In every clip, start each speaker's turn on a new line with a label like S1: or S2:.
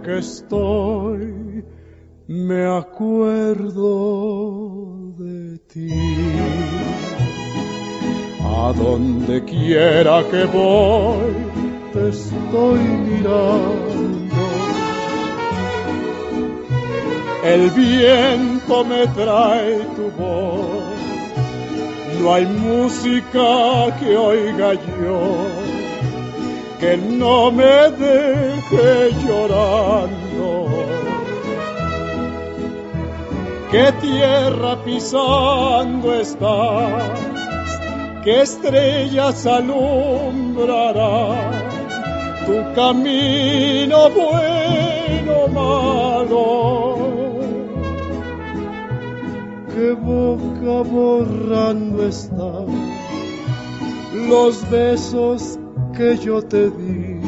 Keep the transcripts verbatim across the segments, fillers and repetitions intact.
S1: que estoy, me acuerdo de ti. A donde quiera que voy, te estoy mirando. El viento me trae tu voz. No hay música que oiga yo que no me deje llorando. ¿Qué tierra pisando estás? ¿Qué estrellas alumbrará tu camino bueno o malo? ¿Qué boca borrando está los besos que yo te di?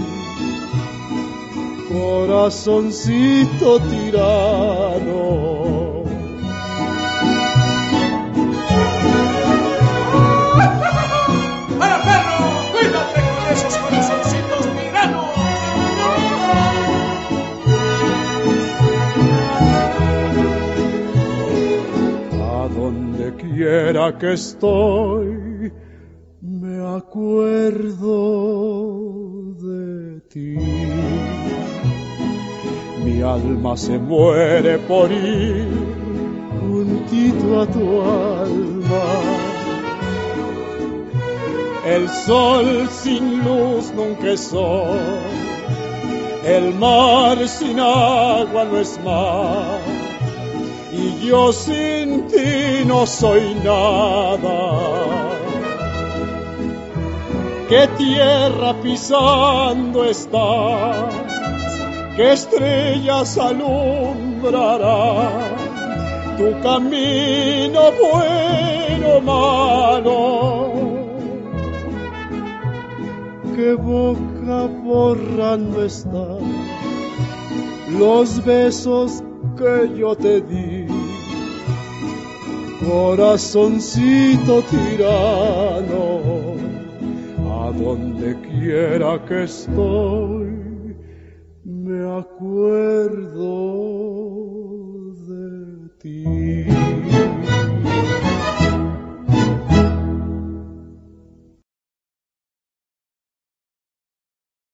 S1: Corazoncito tirano.
S2: ¡Para, perro! ¡Cuídate con esos corazoncitos tiranos!
S1: A donde quiera que estoy, me acuerdo de ti. Mi alma se muere por ir juntito a tu alma. El sol sin luz nunca es sol, el mar sin agua no es mar, y yo sin ti no soy nada. ¿Qué tierra pisando estás? ¿Qué estrellas alumbrará tu camino bueno o malo? ¿Qué boca borrando está los besos que yo te di? Corazoncito tirano, a donde quiera que estoy, me acuerdo de ti.